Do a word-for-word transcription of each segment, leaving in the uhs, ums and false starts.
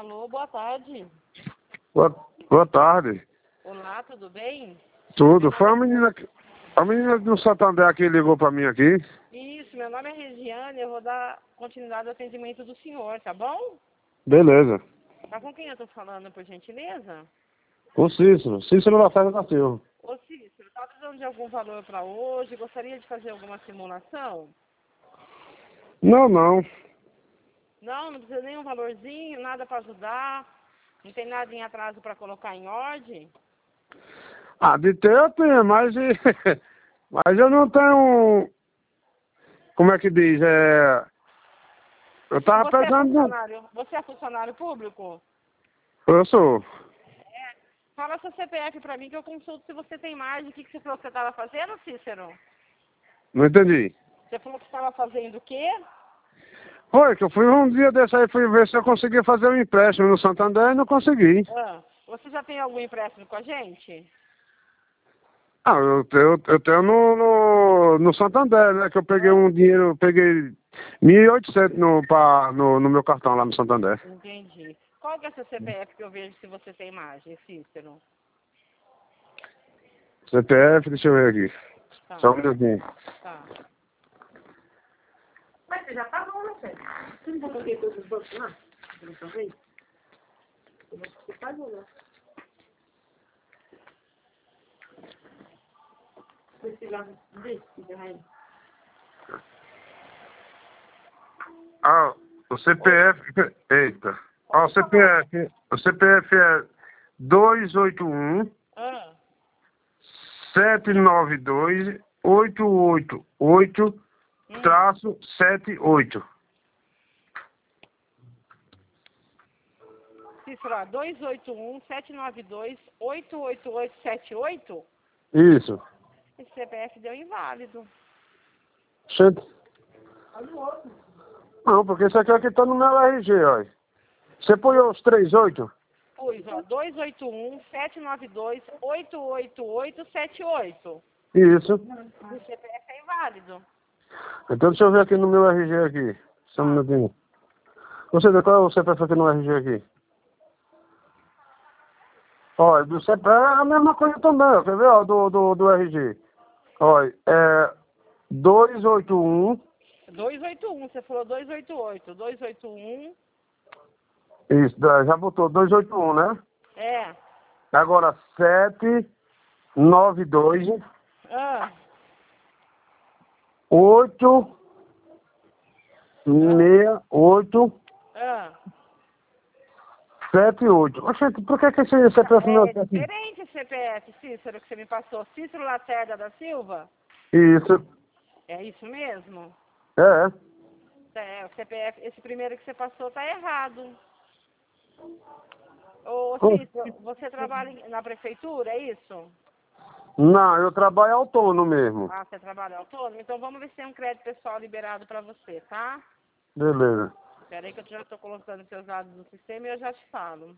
Alô, boa tarde. Boa, boa tarde. Olá, tudo bem? Tudo. Foi a menina, que- a menina do Santander que ligou pra mim aqui. Isso, meu nome é Regiane, eu vou dar continuidade ao atendimento do senhor, tá bom? Beleza. Tá com quem eu tô falando, por gentileza? O Cícero. Cícero da Serra da Silva. Ô Cícero, tá precisando de algum valor para hoje? Gostaria de fazer alguma simulação? Não, não. Não, não precisa nem um valorzinho, nada para ajudar? Não tem nada em atraso para colocar em ordem? Ah, de ter eu tenho, mas, mas eu não tenho... Como é que diz? É... Eu tava Você é pensando... funcionário, você é funcionário público? Eu sou. Fala seu C P F para mim que eu consulto se você tem margem. O que, que você falou que você estava fazendo, Cícero? Não entendi. Você falou que estava fazendo o quê? Foi que eu fui um dia desse aí, fui ver se eu conseguia fazer um empréstimo no Santander e não consegui. Ah, você já tem algum empréstimo com a gente? Ah, eu, eu, eu tenho no, no, no Santander, né? Que eu peguei Ah, um dinheiro, eu peguei mil e oitocentos no, pra, no, no meu cartão lá no Santander. entendi. Qual que é seu C P F que eu vejo se você tem margem, Cícero? C P F, deixa eu ver aqui. Tá, Só um minutinho. tá. Mas você já pagou, né, Fê? Você não coloquei todos os bancos lá? Você não vez? Você pagou, né? Você lá desse, aí. Ah, o C P F, eita. Ah, o C P F, o C P F é dois oito um, Ah, sete nove dois, oito oito oito, hum. traço sete oito. Cícero, ó, dois oito um, sete nove dois, oito oito oito sete oito? Isso. Esse C P F deu inválido. Gente. Olha o outro. Não, porque isso aqui é o que tá no meu R G, ó. Você põe os três oito? Pois, ó, dois oito um, sete nove dois, oito oito oito sete oito. Isso. O C P F é inválido. Então deixa eu ver aqui no meu R G aqui. Só um Ah. minutinho. Você vê qual é o C P F aqui no R G aqui? Olha, do C P F é a mesma coisa também, ó. Quer ver, ó, do, do, do R G. Olha, é dois oito um. dois oito um, você falou dois oito oito. dois oito um. Isso, dá- já botou dois oito um, né? É. Agora sete nove dois, Ah. oito Ah. seis oito Ah. sete oito. Oxente, por que que esse C P F meu É tá aqui? diferente esse C P F, Cícero, que você me passou. Cícero Lacerda da Silva? Isso. É isso mesmo? É. É, o C P F, esse primeiro que você passou tá errado. Ô, Com- Cícero, você trabalha em- na prefeitura, é isso? Não, eu trabalho autônomo mesmo. Ah, você trabalha autônomo? Então vamos ver se tem um crédito pessoal liberado para você, tá? Beleza. Espera aí que eu já estou colocando seus dados no sistema e eu já te falo.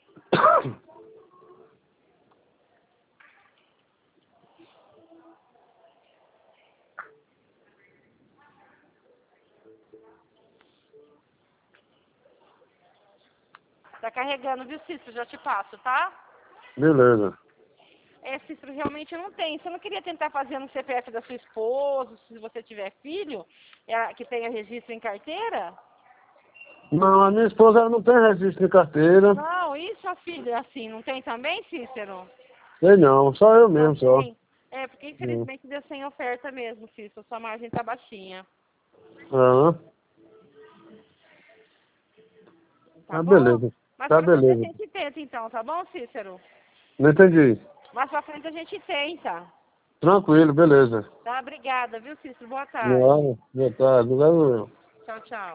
Tá carregando, viu, Cícero? Já te passo, tá? Beleza. É, Cícero, realmente não tem. Você não queria tentar fazer no C P F da sua esposa, se você tiver filho, é, que tenha registro em carteira? Não, a minha esposa ela não tem registro de carteira. Não, e sua filha, assim, não tem também, Cícero? Sei não, só eu Não mesmo, só. tem? É, porque Hum. infelizmente deu sem oferta mesmo, Cícero. Sua margem tá baixinha. Aham. Tá Ah, bom? beleza. Mas Tá pra frente a beleza. gente tenta, então, tá bom, Cícero? Não entendi. Mais pra frente a gente tenta. Tranquilo, beleza. Tá? Obrigada, viu, Cícero? Boa tarde. Não, boa tarde. Obrigado. Tchau, tchau.